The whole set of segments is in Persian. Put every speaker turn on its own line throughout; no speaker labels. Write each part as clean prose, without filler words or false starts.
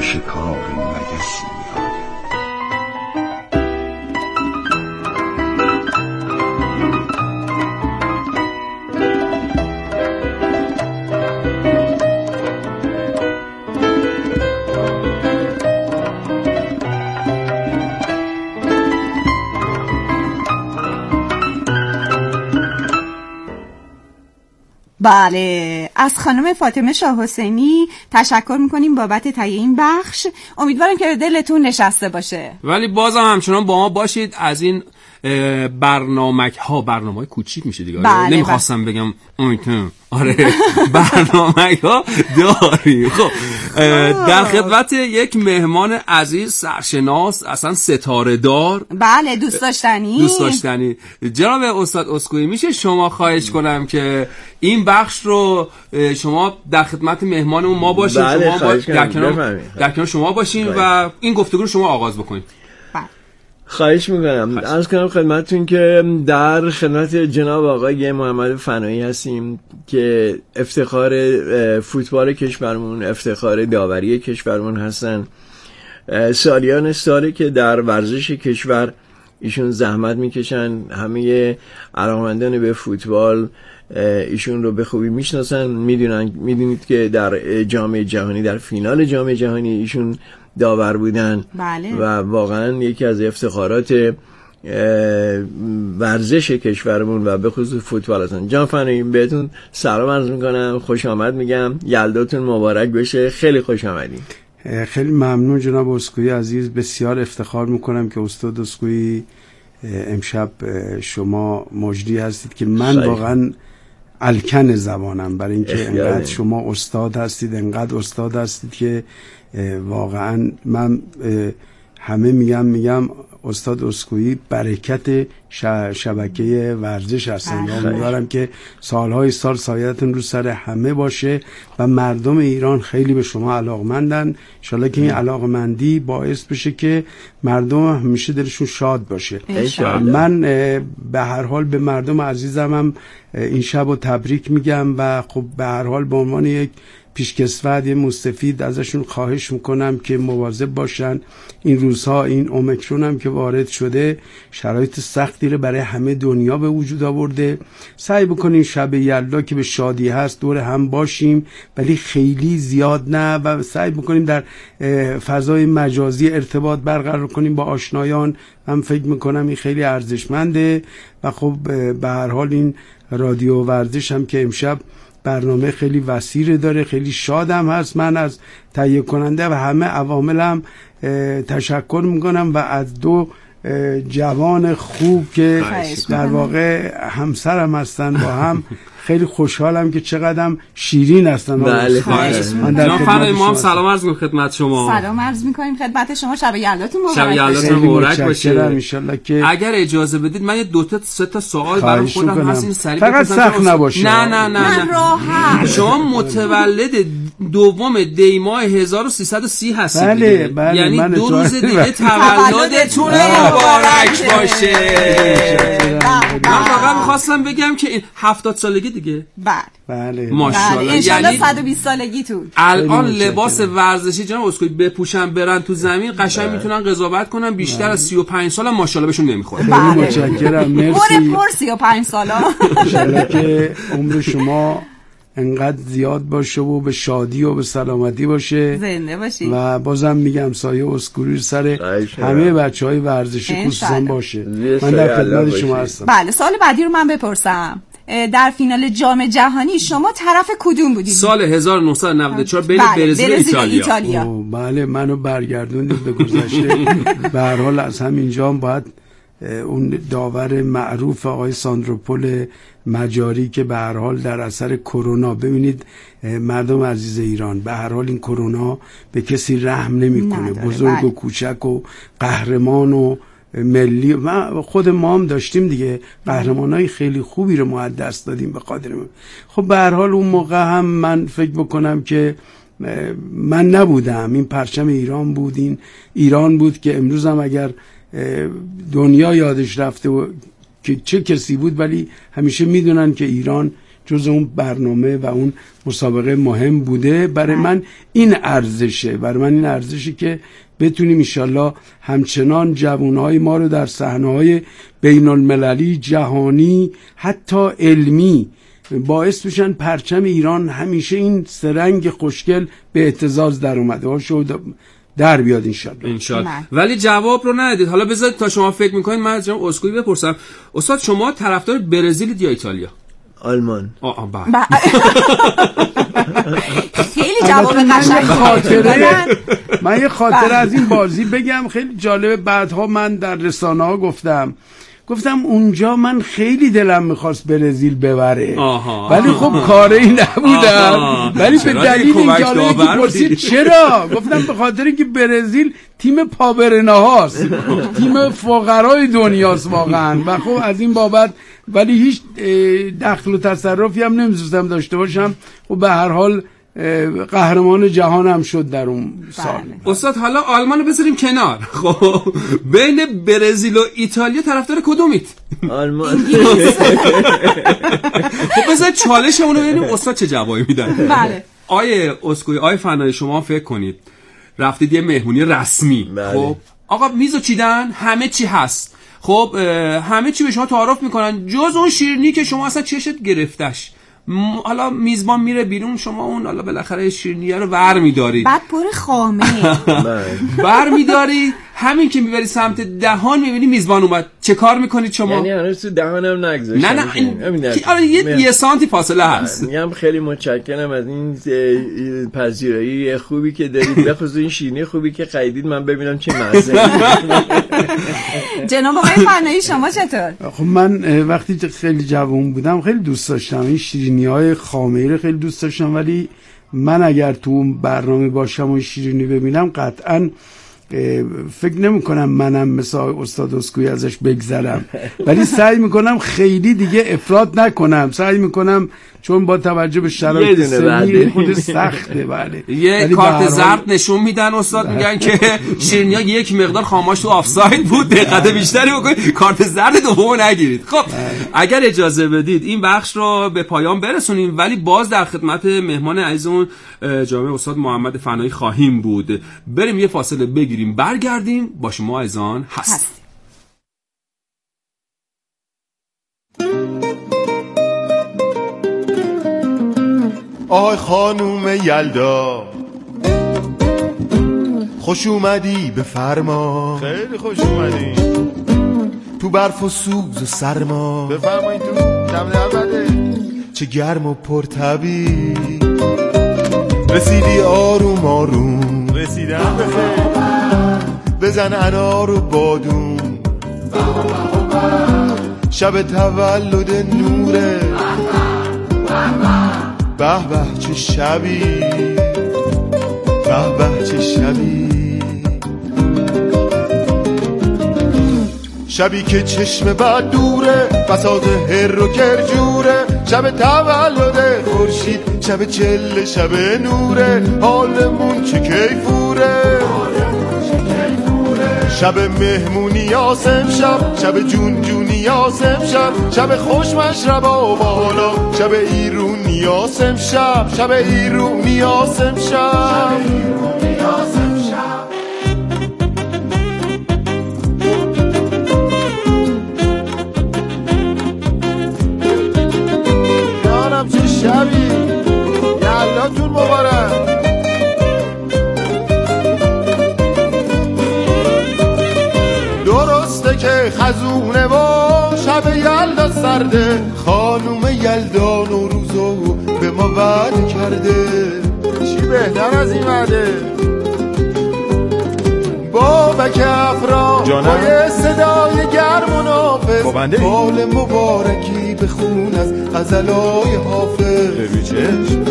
شکار مگس می‌آید.
بله، از خانم فاطمه شاه حسینی تشکر میکنیم بابت تهیه این بخش. امیدوارم که دلتون نشسته باشه.
ولی بازم همچنان با ما باشید. از این برنامه‌های کوچیک میشه دیگه.
بله،
نمیخواستم بگم آره برنامه‌ها داریم. خب در خدمت یک مهمان عزیز، سرشناس، اصلا ستاره دار،
بله، دوست داشتنی
جناب استاد اسکوئی، میشه شما خواهش کنم که این بخش رو شما در خدمت مهمانمون ما باشیم.
بله،
شما در کنار شما باشین و این گفتگو رو شما آغاز بکنید.
خواهش میکنم. عرض کنم خدمتتون که در خدمت جناب آقای محمد فنایی هستیم که افتخار فوتبال کشورمون، افتخار داوری کشورمون هستن. سالیان ساله که در ورزش کشور ایشون زحمت میکشن. همه علاقمندان به فوتبال ایشون رو به خوبی میشناسن. میدونید که در جام جهانی، در فینال جام جهانی ایشون داور بودن.
بله.
و واقعا یکی از افتخارات ورزش کشورمون و به خصوص فوتبال هستن. جان فنایی، بهتون سلام عرض میکنم، خوش آمد میگم، یلداتون مبارک بشه. خیلی خوش آمدین.
خیلی ممنون جناب اسکوئی عزیز. بسیار افتخار میکنم که استاد اسکوئی امشب شما مجری هستید که من واقعا الکن زبانم، برای اینکه انقدر شما استاد هستید، انقدر استاد هستید که واقعا من همه میگم استاد اسکوئی برکت شبکه ورزش هستن. امیدوارم که سالهای سال سایه‌تون رو سر همه باشه و مردم ایران خیلی به شما علاقمندن. ان شاءالله که این علاقمندی باعث بشه که مردم همیشه دلشون شاد باشه. من به هر حال به مردم عزیزم هم این شب رو تبریک میگم و خب به هر حال به عنوان یک پیشکسوت مستفید ازشون خواهش میکنم که مواظب باشن. این روزها این اومیکرون هم که وارد شده شرایط سختی رو برای همه دنیا به وجود آورده. سعی بکنیم شب یلدا که به شادی هست دور هم باشیم، ولی خیلی زیاد نه، و سعی بکنیم در فضای مجازی ارتباط برقرار کنیم با آشنایان. من فکر میکنم این خیلی ارزشمنده. و خب به هر حال این رادیو ورزش هم که امشب برنامه خیلی وسیع داره، خیلی شادم هست. من از تهیه کننده و همه عواملم تشکر میکنم و از دو جوان خوب که در واقع همسرم هستن با هم خیلی خوشحالم که چقدرم شیرین هستن.
بله،
جناب فنایی، ما هم سلام عرض می‌کنیم خدمت شما.
سلام عرض می‌کنیم خدمت شما. شب یلداتون مبارک.
شب یلداتون مبارک باشه.
ان شاءالله که
اگر اجازه بدید من یه دو تا سه تا سوال برام خودم هست، این سریع
فقط سخت نباشه.
نه
راحت.
شما متولد دوم دی ماه 1330 هستید.
بله،
یعنی 2 روز دیگه تولدتون مبارک باشه. من فقط می‌خواستم بگم که این 70 سالگی دیگه.
بله
ماشاءالله.
ان شاءالله 120 سالگیتون.
الان لباس ورزشی جناب اسکوئی بپوشن برن تو زمین قشنگ میتونن قضاوت کنن. بیشتر از 35 سال هم ماشاءالله بهشون نمیخوره.
خیلی متشکرم. مرسی.
پر 35 سالا.
ان شاءالله که عمر شما انقدر زیاد باشه و به شادی و به سلامتی باشه.
زنده باشی.
و بازم میگم سایه اسکوئی سر همه بچهای ورزشی خصوصا باشه. من در خدمت شما هستم.
بله، سال بعدی رو من بپرسم. در فینال جام جهانی شما طرف کدوم بودید؟
سال 1994 بین برزیل و ایتالیا.
بله، منو برگردوندید به گذشته. به هر حال از همینجا باید اون داور معروف آقای ساندروپول مجاری که به هر حال در اثر کرونا، ببینید مردم عزیز ایران، به هر حال این کرونا به کسی رحم نمیکنه، بزرگ و کوچک و قهرمان و ملی. خود ما هم داشتیم دیگه، قهرمانای خیلی خوبی رو ما از دست دادیم به خاطر ما. خب به هر حال اون موقع هم من فکر بکنم که من نبودم، این پرچم ایران بود، این ایران بود که امروز هم اگر دنیا یادش رفته و که چه کسی بود، ولی همیشه میدونن که ایران جز اون برنامه و اون مسابقه مهم بوده. برای من این ارزشه که بتونیم انشالله همچنان جوانهای ما رو در صحنه‌های بین المللی، جهانی، حتی علمی باعث بشن پرچم ایران همیشه این سرنگ خوشگل به اهتزاز در اومده باشه در بیاد انشالله.
ولی جواب رو ندید. حالا بذارید تا شما فکر میکنید من از جناب اسکوئی بپرسم. استاد شما طرفدار برزیل یا ایتالیا؟
آلمان.
خیلی جواب قشنگی.
من یه خاطره از این بازی بگم خیلی جالبه. بعدها من در رسانه ها گفتم اونجا من خیلی دلم میخواست برزیل ببره، ولی خب کاری نبودم. ولی به دلیل اینکه پرسید چرا، گفتم به خاطر اینکه برزیل تیم پابرناهاست، تیم فقرای دنیاست واقعا. و خب از این بابت ولی هیچ دخل و تصرفی هم نمی‌تونستم داشته باشم. و به هر حال قهرمان جهان هم شد در اون سال.
استاد حالا آلمان رو بذاریم کنار، خب بین برزیل و ایتالیا طرفدار کدومید؟
آلمان.
خب بذار چالشمون رو ببینیم استاد چه جوابی میدن.
بله.
آیه اسکوئی، آیه فنایی، شما فکر کنید رفتید یه مهمونی رسمی، خب آقا میزو چیدن، همه چی هست، خب همه چی به شما تعارف میکنن جز اون شیرینی که شما اصلا چشت گرفتش. حالا میزبان میره بیرون، شما اون حالا بالاخره شیرینیه رو ور میداری،
بعد پر خامه
ور میداری، همین که میبری سمت دهان میبینی میزبان اومد، چه کار میکنید شما؟
یعنی هنوز تو دهانم نگذاشتم.
نه یه سانتی فاصله هست.
میگم خیلی متشکرم از این پذیرایی خوبی که دارید، بخصوص این شیرینی خوبی که خریدید، من ببینم چه مزه.
جناب آقای فنایی شما چطور؟
خب من وقتی خیلی جوان بودم خیلی دوست داشتم این شیرینی‌های خامه‌ای رو خیلی دوست داشتم، ولی من اگر تو اون برنامه باشم و شیرینی ببینم قطعاً فکر نمی کنم منم مثل استاد اسکوئی ازش بگذرم، ولی سعی میکنم خیلی دیگه افراط نکنم، سعی میکنم چون با توجه به شرایط سنی خود سخته. بله
یه کارت زرد نشون میدن استاد، میگن که شیرینی‌ها یک مقدار خاماش تو آفساید بود، دقت بیشتری بکنید، کارت زرد دومو نگیرید. خب اگر اجازه بدید این بخش رو به پایان برسونیم، ولی باز در خدمت مهمان عزیزمون جناب استاد محمد فنایی خواهیم بود. بریم یه فاصله بگیریم، برگردیم با شما عزیزان هستیم.
آهای خانوم یلدا، خوش اومدی به فرما.
خیلی خوش اومدی
تو برف و سوز و سرما.
بفرمایید تو دم بده.
چه گرم و پرطبی، رسیدی آروم آروم.
رسیدم بخیر،
بزن انار و بادون. شب تولد نوره، به به چه شبی، به به چه شبی. شبی که چشم بد دوره، فساد هر و کرجوره. شب تولد خورشید، شب چله، شب نوره. حالمون چه کیفوره، شب مهمونی آسم شب، شب جون جونی آسم شب. شب خوش مشربا بالا، شب ایرونی آسم شب. شب ایرونی آسم شب.
یارم چه شبی، یلداتون مبارک.
درسته که خزونه و شب یلدا سرده، خانوم یلدا نوروزو به ما وعده کرده.
چی بهتر از این وعده؟
بابک افرا با یه صدای گرم و نافذ، حال مبارکی بخون از غزلای حافظ.
ببین چشم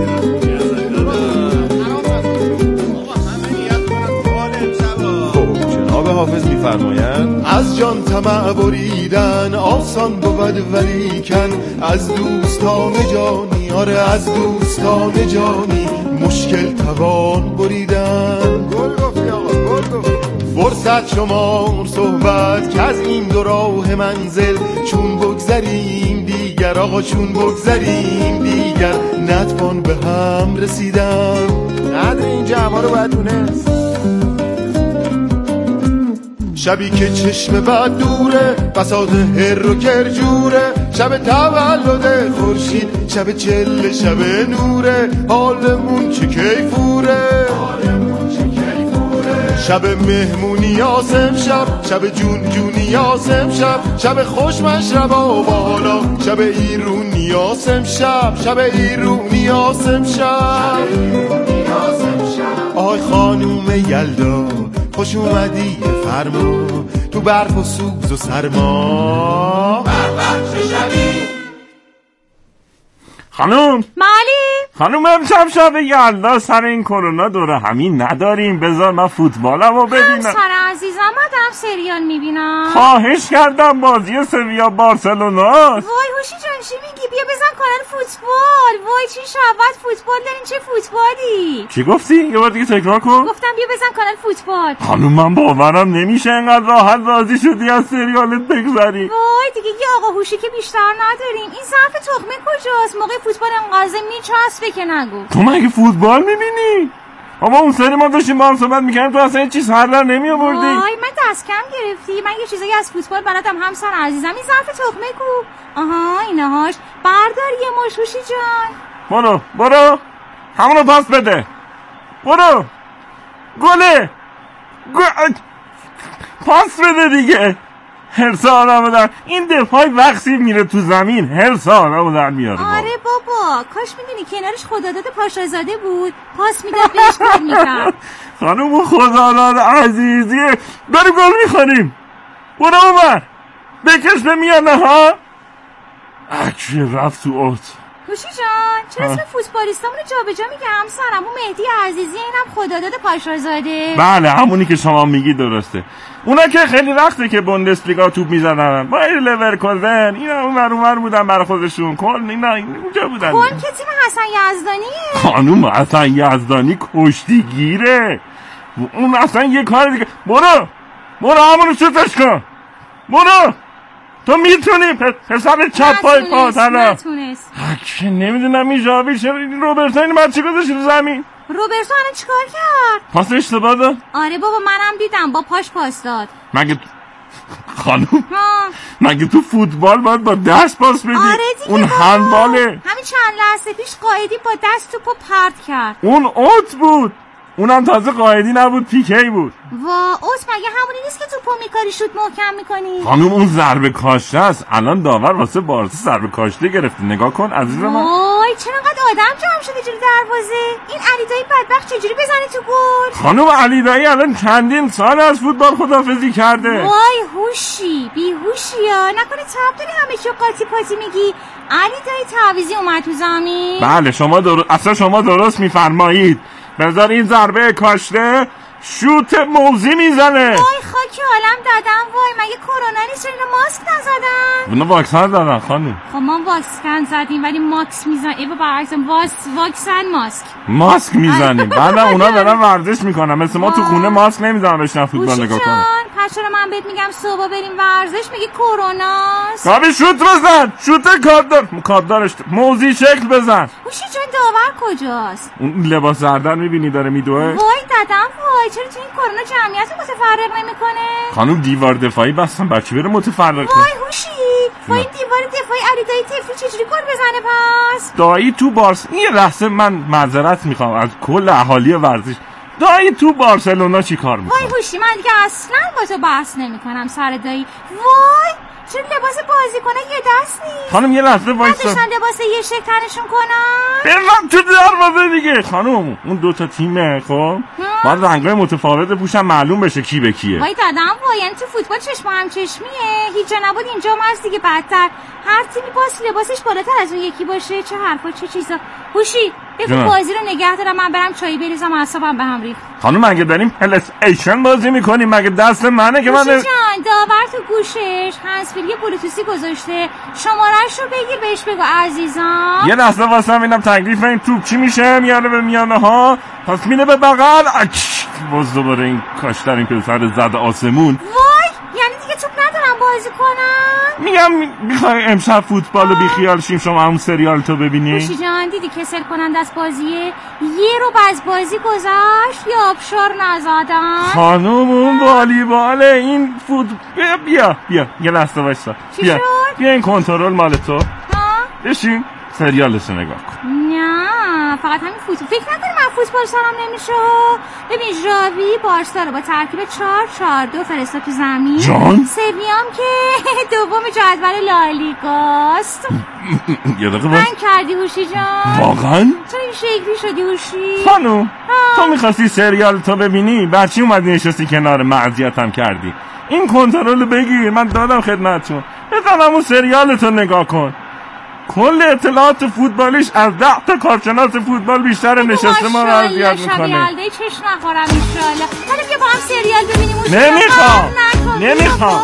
جناب حافظ میفرمایند
از جان طمع بریدن آسان بود ولیکن، از دوستان جانی، آره از دوستان جانی، مشکل توان بریدن.
گل گفتی آقا، گل گفتی.
فرصت شما صحبت که از این دو راه منزل، چون بگذریم دیگر دیگر آقا چون بگذریم دیگر نتوان به هم رسیدن.
قدر این جمعه رو باید دونست.
شبی که چشم بد دوره فساد هر و کرجوره، شب تولد خورشید، شب چله، شب نوره، حالمون چه کیفوره، شب مهمونی یاسم شب، شب جون جونی یاسم شب، شب خوش مشربا بالا، شب ایرونی یاسم شب، شب ایرونی یاسم شب. آی خانوم یلدا خوش اومدی فرما، تو برف و سوز و سرما بربخش شبی.
خانوم
مالی
خانوم امشب شب یلدا سر این کرونا دوره همین نداریم، بذار من فوتبالمو ببینم.
سر عزیزم من دارم سریال میبینم.
خواهش کردم بازی سویا بارسلوناست.
وای هوشی جان چی میگی؟ بیا بزن کانال فوتبال. وای چی شبت فوتبال دارین، چه فوتبالی؟
چی گفتی؟ یه بار دیگه تکرار کن.
گفتم بیا بزن کانال فوتبال.
خانوم من باورم نمیشه انقدر راحت راضی شدی از سریالت بگذری.
وای دیگه یه آقا هوشی که بیشتر نداریم. این ظرف تخمه کجاست؟ موقع فوتبال انقدر میچسبه که نگو.
تو مگه فوتبال میبینی؟ اما اون سری ما داشتیم با هم صحبت میکردیم، تو اصلا این چیز هر در نمی آوردی.
وای من دست کم گرفتی. من یه چیزایی از فوتبال بلدم همسر عزیزم. این ظرف تخمه کو؟ آها اینهاش. بردار یه مشوشی جان.
برو همونو پاس بده. برو گله پاس بده دیگه. هرس آدمو در این دفاعی وقتی میره تو زمین هرس آدمو در میاره.
آره بابا کاش میدونی کنارش خداداد پاشازاده بود، پاس میداد بهش کار میکرد.
خانوم خداداد عزیزیه. بریم گل میخوریم. برو اومر بکش به میانه ها. اکشه رفت تو اوت.
هوشی جان چرا اسم فوتبالیستامونو جابجا میگه همسرم؟ اون مهدی عزیزی اینم خداداد پاشازاده.
بله همونی که شما میگی درسته. اونا که خیلی وقته که بوندسلیگا توپ میزنن. بایر لورکوزن اینا اونور بودن برای خودشون. کل اینا اونجا بودن.
کل که تیم حسن یزدانیه.
خانوم حسن یزدانی کشتیگیره. اون اصلا یه کار دیگه. برو همونو شوتش کن. برو تو میتونی پسر چپ پای پا طرف. که نمیدونم این جاوی چرا این روبرتو این بچه گذاشت رو زمین.
روبرتو الان چیکار کرد؟
پاس اشتباه داد.
آره بابا منم دیدم با پاش پاس داد.
خانوم مگه تو فوتبال باید با دست پاس بدی؟
آره دیگه
اون هندباله.
همین چند لحظه پیش قائدی با دست توپو پرت کرد.
اون اوت بود. اونم تازه قائدی نبود پیکی بود.
وا اوت مگه همونی نیست که توپو میکاری شوت محکم میکنی؟
خانوم اون ضربه کاشته است. الان داور واسه بارسا ضربه کاشته گرفته. نگاه کن عزیز من.
وای چرا انقدر آدم جمع شده جلوی دروازه؟ این علیدایی بدبخت چجوری بزنه تو گل؟
خانوم علیدایی الان چندین سال از فوتبال خداحافظی کرده.
وای هوشی بیهوشیا نکنه تاب داری همه چی قاطی پاتی میگی. علیدایی تعویضی اومد تو زمین.
بله شما درست میفرمایید. بذار این ضربه کاشته شوت موزی میزنه.
وای خاک عالم دادم. وای مگه کرونا نیست چرا ماسک نزدن؟
اونا واکسن دادن خانم.
خب ما واکسن زدیم ولی ماکس میزنن. ای بابا واکسن
ماسک میزنیم. بعد اونا دارن ورزش میکنن. مثل ما تو خونه ماسک نمیزنن بشن فوتبال نگاه کنن.
پس چرا من بهت میگم صبح بریم ورزش میگی کروناست؟
کابی شوت بزن. شوت کاددارش موزی شکل بزن.
هوشی جان داور کجاست؟
اون لباس زردن میبینی داره میدوه.
وای دادم وای چرا تو این کرونا جمعیت رو متفرق نمیکنه؟
خانم دیوار دفاعی بستن بچه بره متفرق کنه.
وای هوشی با این دیوار دفاعی علیدایی تفلی چجوری گل بزنه پس؟
دایی تو این لحظه من معذرت میخوام از کل اهالی ورزش. دایی تو بارسلونا چی کار میکنه؟
وای هوشی من دیگه اصلا با تو بحث نمیکنم سر دایی. وای چرا لباس بازی کنه یه دست نیست؟
خانم یه لحظه وایسا.
نداشتن لباس یه شکل تنشون کنن؟
بزن تو دروازه دیگه. خانم اون دوتا تیمه خب باید رنگای متفاوت پوشن معلوم بشه کی به کیه.
وای دادم وای یعنی تو فوتبال چشم هم چشمیه؟ هیچ جا نبود اینجا هم هست دیگه بدتر. هر تیمی باز لباسش بالاتر از اون یکی باشه. چه حرفا چه چیزا. هوشی بگو بازی رو نگه دارم من برم چایی بریزم اعصابم به هم ریخت.
خانم مگه داریم پلیس ایشن بازی میکنیم؟ مگه دست منه که من
جان داور تو گوشش هنسفری بلوتوسی گذاشته. شماره‌شو بگیر بهش بگو عزیزم.
یه لحظه واسه ببینم تکلیف این توپ چی میشه. میاره به میانه ها پس میره به بغل. باز دوباره این کاشتر این پسر زد آسمون.
وای یعنی دیگه توپ ندارم بازی کنن؟
میگم میخوای امشب فوتبالو بیخیال شیم شما همون سریال تو ببینی؟
خوشی جان دیدی کسل کننده از بازیه؟ یه رو از بازی گذشت یا آبشار نزدن؟
خانم اون والیباله این بیا یه لحظه وایسا. بیا این کنترل مال تو. بشین سریالشو نگاه کن.
نه فقط همین فوتبال. فکر نکنی من فوتبال سرم نمیشه. ببین ژاوی بارسا رو با ترکیب 4-4-2 فرستاد تو زمین.
جان
سویام که دوم جدول لالیگاست.
یه دقیقه
من کردی هوشی جان.
واقعا؟
چرا این شکلی شدی هوشی؟
خانم تو میخواستی سریال تو ببینی برچی اومدی نشستی کنار معذیتم کردی. این کنترل بگیر من دادم خدمتتون. بزن همون سریال تو نگاه کن. کل اطلاعات فوتبالیش از 10 تا کارشناس فوتبال بیشتر نشسته ما رو اذیت میکنه.
شبیه چش نخورم انشالله. حالا بیا با هم سریال ببینیم.
نمیخوام.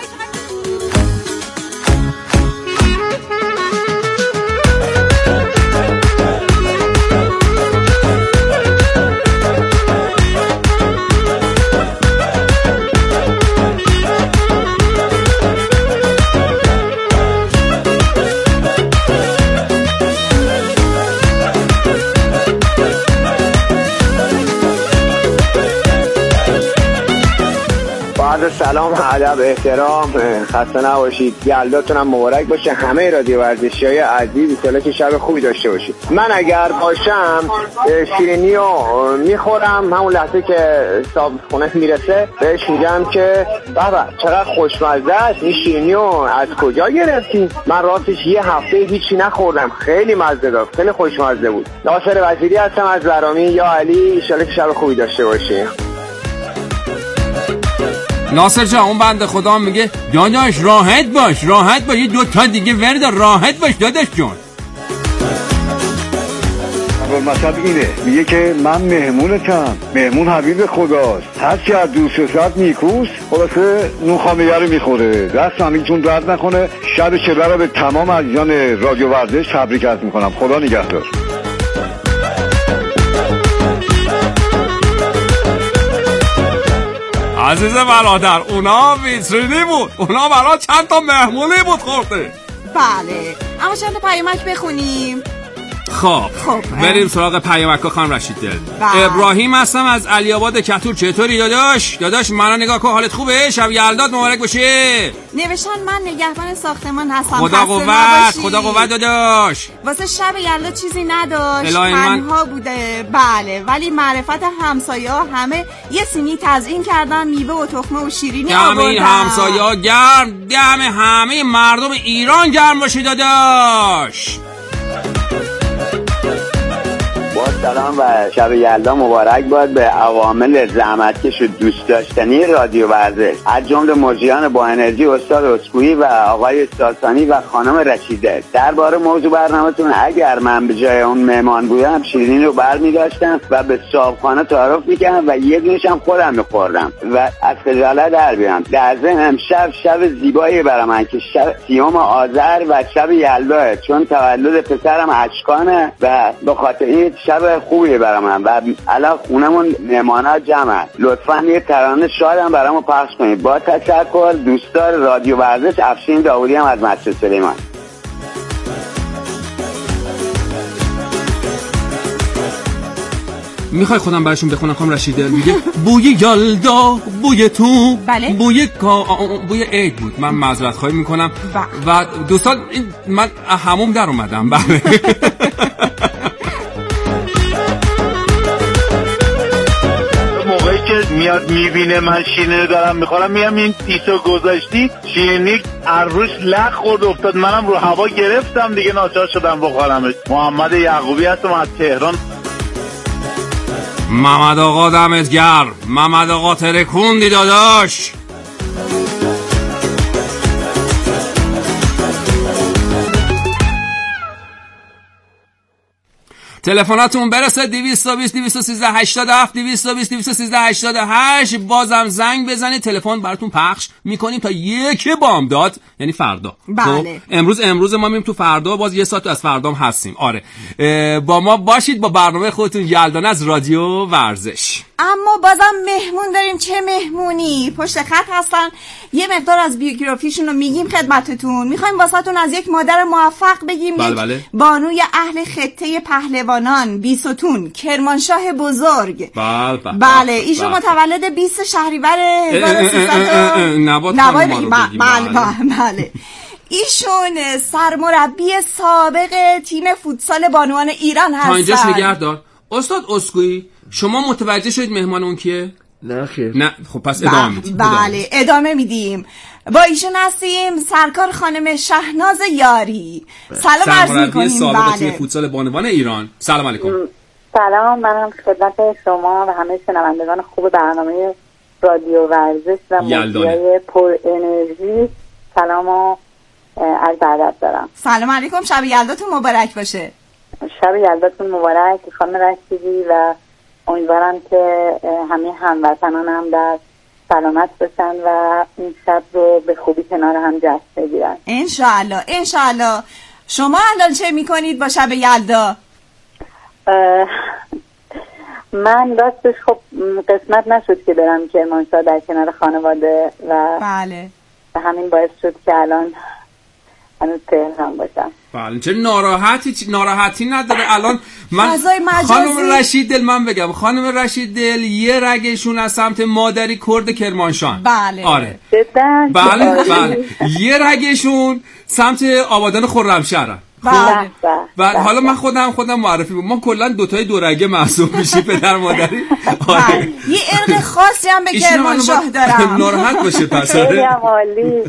سلام ادب احترام خسته نباشید یلداتونم مبارک باشه همه رادیو ورزشیای عزیز ان که شب خوبی داشته باشید. من اگر باشم شیرینی رو میخورم همون لحظه که صاحب خونه میرسه بهش میگم که بابا چقدر خوشمزه است این شیرینی رو از کجا گرفتی؟ من راستش یه هفته هیچی نخوردم خیلی مزه داشت خیلی خوشمزه بود. ناصر وزیری هستم از برامی یا علی ان که شب خوبی داشته باشید.
ناصر جان اون بنده خدا میگه داداش راحت باش یه 2 تا دیگه ورد راحت باش داداش جان.
مثلا اینه میگه که من مهمونتم مهمون حبیب خداست هرچی از دوست شد نیکوست خلاصه نون خامگه رو میخوره دست همیتون درد نکنه شب شبه رو به تمام عزیزان رادیو ورزش تبریک عرض میکنم خدا نگهدار.
عزیز برادر اونا ویترینی بود اونا برای چند تا مهمونی بود خورده.
بله اما چند تا پیامک بخونیم.
خب بریم سراغ پیامک ها خانم رشید دل. ابراهیم هستم از علی آباد کتور. چطوری داداش منو نگاه کن حالت خوبه؟ شب یلدات مبارک باشه.
نوشتن من نگهبان ساختمان هستم.
خدا قوت داداش.
واسه شب یلدا چیزی نداشت تنها بوده. بله ولی معرفت همسایه ها همه یه سینی تزیین کردن میوه و تخمه و شیرینی آوردن.
این همسایه ها گرم دم همه مردم ایران گرم باشه داداش.
با سلام و شب یلدا مبارک باد به عوامل زحمتکش و دوست داشتنی رادیو ورزش از جمله مجریان با انرژی استاد اسکویی و آقای ساسانی و خانم رشیده. درباره موضوع برنامه‌تون اگر من به جای اون مهمان بودم شیرینی رو برمی داشتم و به صاحبخانه تعارف میکردم و یه دونش هم خودم میخوردم و از خجالت در بیام. در ضمن امشب شب زیبایی برای من که شب 30 آذر و شب یلداه چون تولد پسرم اشکانه و به خاطر این شب خوبیه برای من و الان خونمون مهمانا جمعه. لطفاً یه ترانه شادم برامو پخش کنید. با تشکر دوستدار رادیو ورزش افشین داوودی هم از مسجد سلیمان.
میخوای خودم براشون بخونم خانم رشیده؟ میگه بوی یلدا بوی تو
بله؟
بوی عید بود. من معذرت خواهی میکنم و دوستان من هموم در اومدم. بله
که میاد میبینه من شیرینی دارم میخورم میام این تیسو گذاشتی شیرینی روش لخ خورد افتاد منم رو هوا گرفتم دیگه ناچار شدم بخورمش. محمد یعقوبی هستم از تهران.
محمد آقا دمت گرم. محمد آقا ترکوندی داداش. تلفناتون برسه 220 213 87 220 213 88. بازم زنگ بزنید تلفن براتون پخش میکنیم تا 1 بامداد یعنی فردا.
بله.
امروز ما میریم تو فردا باز 1 ساعت از فردا هم هستیم. آره با ما باشید با برنامه خودتون یلدانه از رادیو ورزش.
اما بازم مهمون داریم. چه مهمونی؟ پشت خط هستن. یه مقدار از بیوگرافیشون رو میگیم خدمتتون. میخوایم واسهتون از یک مادر موفق بگیم.
بله.
بانوی اهل خطه پهلوانان، بیستون، کرمانشاه بزرگ.
بله.
ایشون متولد 20 شهریور 1300. بله. ایشون سرمربی سابق تیم فوتسال بانوان ایران هستن.
تا اینجاش نگهدار. استاد اسکوئی، شما متوجه شدید مهمان اون کیه؟
نه خیر.
نه خب پس ادامه میدیم.
بله ادامه میدیم. با ایشون هستیم سرکار خانم شهناز یاری. سلام عرض میکنیم.
سابق تیم فوتسال بانوان ایران. سلام علیکم.
سلام، منم خدمت شما و همه شنوندگان خوب برنامه رادیو ورزش و موضوعی پر انرژی سلام و عرض ادب دارم.
سلام علیکم، شب یلداتون مبارک باشه.
شب یلداتون مبارک خانم رشیدی و امیدوارم که همه هموطنان هم در سلامت باشن و این شب رو به خوبی کنار هم جشن بگیرن
انشالله. شما الان چه میکنید با شب یلدا؟
من راستش خب قسمت نشد که برم کرمانشاه در کنار خانواده و
بله
همین باعث شد که الان هنوز تهران باشم.
بله چه ناراحتی نداره. الان من خانم رشید دل من بگم خانم رشید دل یه رگشون از سمت مادری کرد کرمانشاه.
بله
آره بله یه رگشون سمت آبادان خرمشهر.
بله
حالا من خودم معرفی ما کلا دوتای دو رگه محسوب میشی پدر مادری. آره
یه ارق خاصی هم به کرمانشاه دارم.
ناراحت باشه پس.
خیلی هم عالی.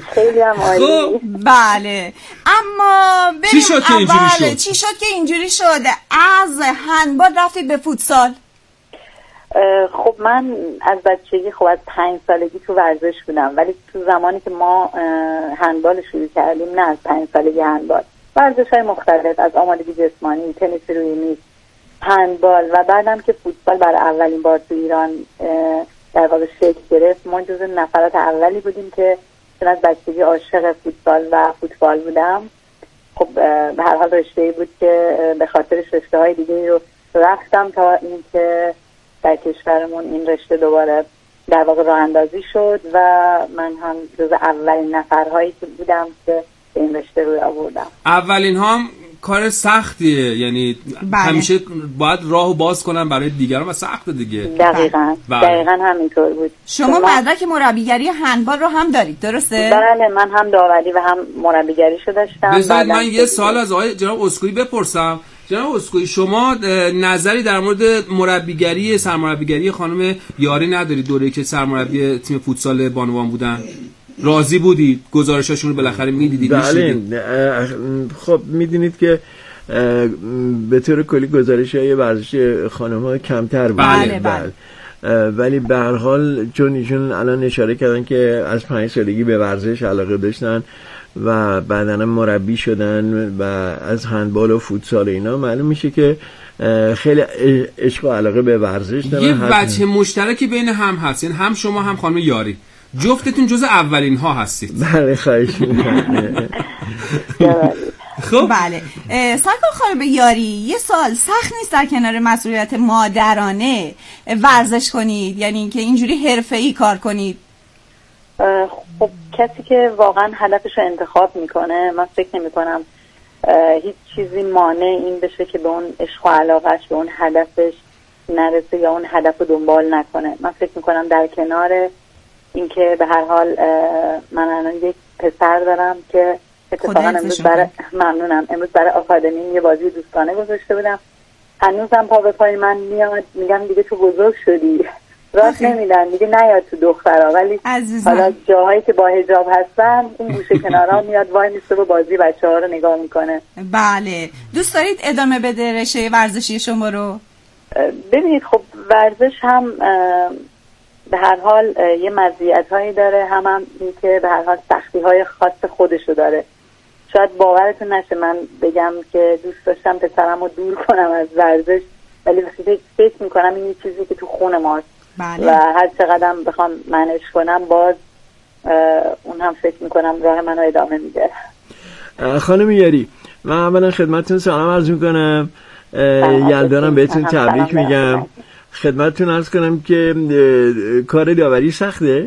بله اما
چی شد
که اینجوری شد؟ از هندبال رفتید به فوتسال؟
خب من از بچگی از 5 سالگی تو ورزش بودم، ولی تو زمانی که ما هندبال شروع کردیم نه از 5 سالگی هندبال، ورزش‌های مختلف از آمادگی جسمانی، تنیس روی میز، هندبال و بعدم که فوتبال برای اولین بار تو ایران در واقع شکل گرفت، ما جزو نفرات اولی بودیم که از بچگی عاشق فوتبال بودم. خب به هر حال رشته‌ای بود که به خاطر رشته‌های دیگه رو رفتم تا اینکه در کشورمون این رشته دوباره در واقع راه اندازی شد و من هم جزو اولین نفرهایی که بودم که این رشته روی آوردم.
اولین هم کار سختیه، یعنی همیشه باید راهو باز کنن برای دیگران و سخته دیگه.
دقیقاً همینطور بود.
شما مدرک مربیگری هندبال رو هم دارید درسته؟
بله من هم داوری و هم مربیگریشو داشتم.
بذارید من یه سوال از آقای جناب اسکوئی بپرسم. جناب اسکوئی شما نظری در مورد مربیگری سرمربیگری خانم یاری ندارید؟ دوره‌ای که سرمربی تیم فوتسال بانوان بودن راضی بودید؟ گزارشاشون رو بالاخره میدیدید؟
بله خب میدونید که به طور کلی گزارش‌های ورزشی خانم‌ها کمتر بود.
بله.
ولی به هر حال چون ایشون الان اشاره کردن که از 5 سالگی به ورزش علاقه داشتن و بعداً مربی شدن و از هندبال و فوتسال اینا، معلوم میشه که خیلی عشق و علاقه به ورزش دارن.
یه وجه مشترکی بین هم هست، یعنی هم شما هم خانم یاری جفتتون جز اولین ها هستید.
بله خواهش می‌کنم.
خب بله سرکار خانم یاری، یه سال سخت نیست در کنار مسئولیت مادرانه ورزش کنید؟ یعنی اینکه اینجوری حرفه‌ای کار کنید؟
خب کسی که واقعا هدفش رو انتخاب میکنه، من فکر نمی‌کنم هیچ چیزی مانع این بشه که به اون عشق و علاقهش به اون هدفش نرسه یا اون هدف رو دنبال نکنه. من فکر می‌کنم در کنار اینکه به هر حال من الان یک پسر دارم که اتفاقا امروز برای آکادمی یه بازی دوستانه گذاشته بودم، هنوزم پا به پای من میاد، میگم دیگه تو بزرگ شدی، راست نمیدن دیگه نیاد تو دخترها، ولی حالا جاهایی که با حجاب هستن اون گوشه کنارا میاد وای میسته و بازی بچه‌ها رو نگاه میکنه.
بله دوست دارید ادامه بده رشته ورزشی شما رو؟
ببینید خب ورزش هم به هر حال یه مزیت‌هایی داره، هم این که به هر حال سختی‌های خاص خودشو داره. شاید باورتون نشه من بگم که دوست داشتم پسرمو دور کنم از ورزش، ولی وقتی فکر میکنم این چیزی که تو خون ماست.
بله.
و هر چقدر بخوام منش کنم باز اون هم فکر میکنم راه منو ادامه میده.
خانم یاری من اولا خدمتتون سلام عرض میکنم، یلدانم بهتون تبریک میگم خدمتتون عرض کنم که کار داوری سخته؟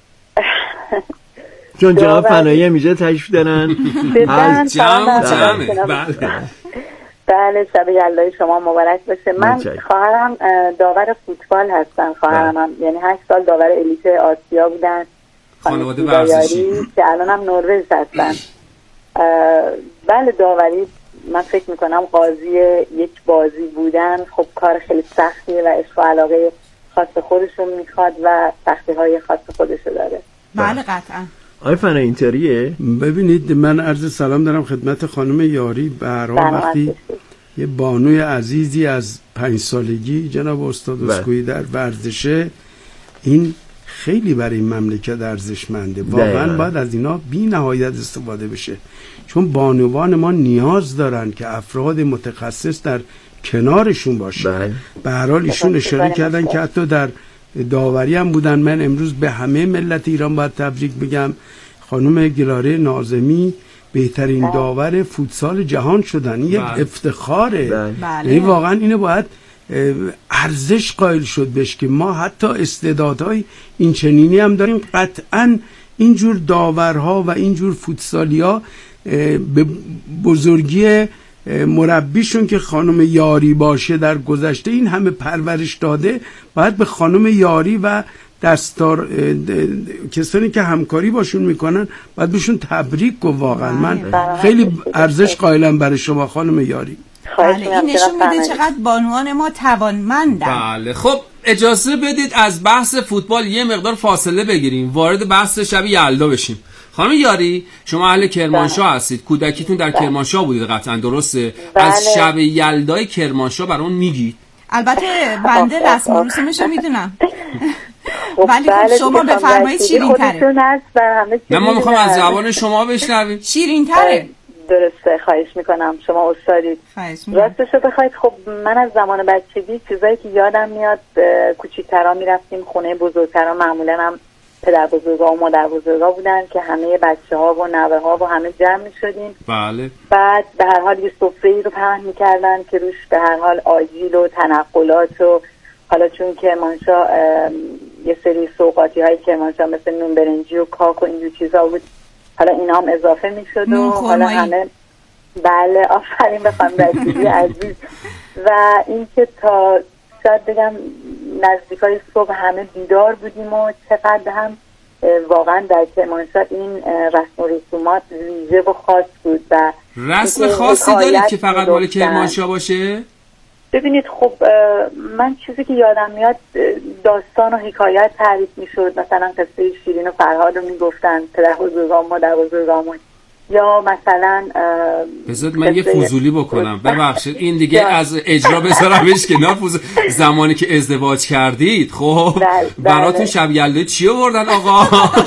چون جناب فنایی هم اینجا تشریف دارن.
از جمع.
بله شب یلدای شما مبارک باشه. من خواهرم داور فوتبال هستن. خواهرم هم یعنی 8 سال داور الیت آسیا بودن،
خانواده ورزشی
که الان هم نروژ هستن. بله داوری من فکر میکنم قاضی یک بازی بودن خب کار خیلی سختیه و عشق و علاقه خاص خودشون میخواد و سختی‌های خاص خودشو داره.
بله قطعا.
آقای فنا اینطوریه؟
ببینید من عرض سلام دارم خدمت خانم یاری. به هر حال وقتی یه بانوی عزیزی از 5 سالگی جناب استاد اسکوئی در ورزشه، این خیلی برای این مملکت ارزشمنده. واقعا باید از اینا بی نهایت استفاده بشه، چون بانوان ما نیاز دارن که افراد متخصص در کنارشون باشه. به هر حال ایشون اشاره کردن که حتی در داوری هم بودن. من امروز به همه ملت ایران باید تبریک بگم، خانم گلاره ناظمی بهترین داور فوتسال جهان شدن. این یک افتخاره. یعنی واقعا اینو باید ارزش قائل شد بهش که ما حتی استعدادهای این چنینی هم داریم. قطعا اینجور داورها و اینجور فوتسالیا به بزرگی مربیشون که خانم یاری باشه در گذشته این همه پرورش داده، باید به خانم یاری و دستار کسانی که همکاری باشون میکنن باید بهشون تبریک گفت. واقعا من خیلی ارزش قائلم برای شما خانم یاری.
بله این نشون میده چقدر بانوان ما توانمندن.
بله خب اجازه بدید از بحث فوتبال یه مقدار فاصله بگیریم، وارد بحث شب یلدا بشیم. خانم یاری شما اهل کرمانشاه هستید، کودکیتون در کرمانشاه بودید قطعا درسته؟ از شب یلدای کرمانشاه برامون میگید؟
البته بنده رسم و رسومشو میدونم ولی خب شما بفرمایید شیرین‌تره.
نه ما میخوام از زبان شما بشنویم.
شیرین‌تره.
درسته خواهش میکنم شما استادید. راستشو بخواید خب من از زمان بچگی چیزایی که یادم میاد کوچیک‌ترا میرفتیم خونه بزرگترا، معمولا هم پدر بزرگا و مادر بزرگا بودن که همه بچه‌ها و نوه‌ها و همه جمع می‌شدیم.
بله.
بعد به هر حال یه سفره‌ای رو پهن می‌کردن که روش به هر حال آجیل و تنقلات و حالا چون کرمانشاه یه سری سوغاتی‌های کرمانشاه مثل نون برنجی و کاک و اینجور چیزا بود، حالا اینا هم اضافه می‌شد و حالا همه بله آفرین بخوام بچگی عزیز. و اینکه تا شاید بگم نزدیکای صبح همه بیدار بودیم و چقدر هم واقعا در کرمانشاه این رسم و رسومات ویژه و خاص بود. و
رسم خاصی دارید که فقط مال کرمانشاه باشه؟
ببینید خب من چیزی که یادم میاد داستان و حکایت تعریف میشد، مثلا قصه شیرین و فرهاد رو میگفتن پدر بزرگام مادر بزرگامون، یا مثلا
بذارید من یه فضولی بکنم ببخشید این دیگه از اجرا بذارمش کنار. زمانی که ازدواج کردید خب براتون شب یلدا چی آوردن آقا؟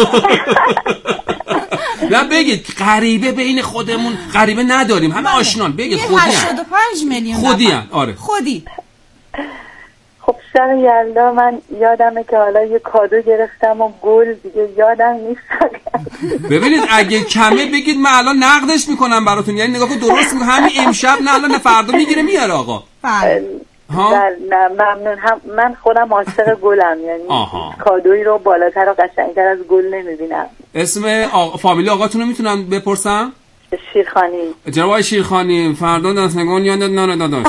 نه بگید غریبه بین خودمون غریبه نداریم همه آشنان، بگید خودی
85 میلیون
خودی آره
خودی.
خب شب یلدا من یادمه که حالا یه کادو گرفتم و گل دیگه یادم نیست.
ببینید اگه کمه بگید من الان نقدش میکنم براتون، یعنی نگاه کن درست میگم همین امشب نه الان فردا میگیره میاره آقا.
نه ممنون. من خودم عاشق گلم، یعنی کادویی رو بالاتر و قشنگتر از گل نمیبینم.
اسم فامیلی آقاتون رو میتونم بپرسم؟
شیرخانی.
جناب آقای شیرخانی فردا دستنگان یا نه داداش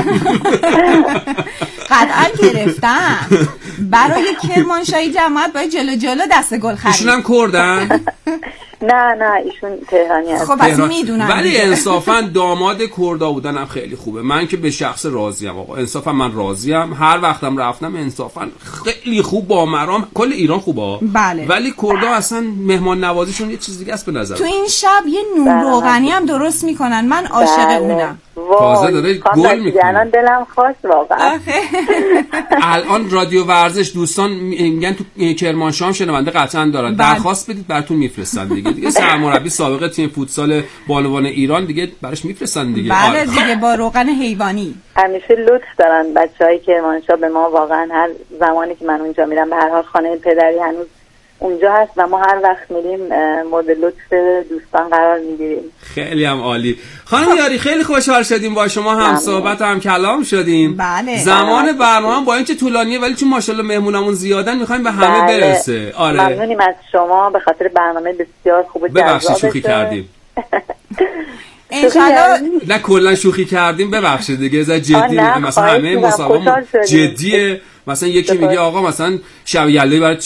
قطعا گرفتم برای کرمانشاهی جماعت باید جلو دست گل خرید.
ایشون هم کردن؟
نه ایشون تهرانی هست.
خب از میدونم
ولی انصافا داماد کردا بودن هم خیلی خوبه. من که به شخص راضیم آقا، انصافا من راضیم، هر وقتم رفتم انصافا خیلی خوب با مرام. کل ایران خوبه
بله.
ولی کردا اصلا مهمان نوازیشون یه چیز دیگه است به نظر.
تو این شب یه نون روغنی هم درست میکنن، من عاشق اونم.
تازه داره گل میکنه.
الان دلم خواست واقعا.
الان رادیو ورزش دوستان میگن تو کرمانشاه هم شنونده قطعا دارن، درخواست بدید براتون میفرستن دیگه سرمربی سابق تیم فوتسال بالوان ایران دیگه براش میفرستن دیگه.
بله دیگه با روغن حیوانی.
همیشه لطف دارن بچهای کرمانشاه به ما، واقعا هر زمانی که من اونجا میرم، به هر حال خانه پدری هنوز اونجا هست و ما هر وقت میریم مورد لطف دوستان قرار میگیریم.
خیلی هم عالی. خانم یاری خیلی خوشحال شدیم با شما هم صحبت هم کلام شدیم.
بله.
زمان برنامه با اینکه طولانیه ولی چون ماشاءالله مهمونمون زیادن میخوایم به همه برسه. آره.
ممنونیم از شما به خاطر برنامه بسیار خوب و جذابه.
ببخشید شوخی کردیم.
انشالله
نه کلا شوخی کردیم ببخشید دیگه از جدی مثلا همه مسابقه جدیه. مثلا یکی میگه آقا مثلا شب یلدایی برای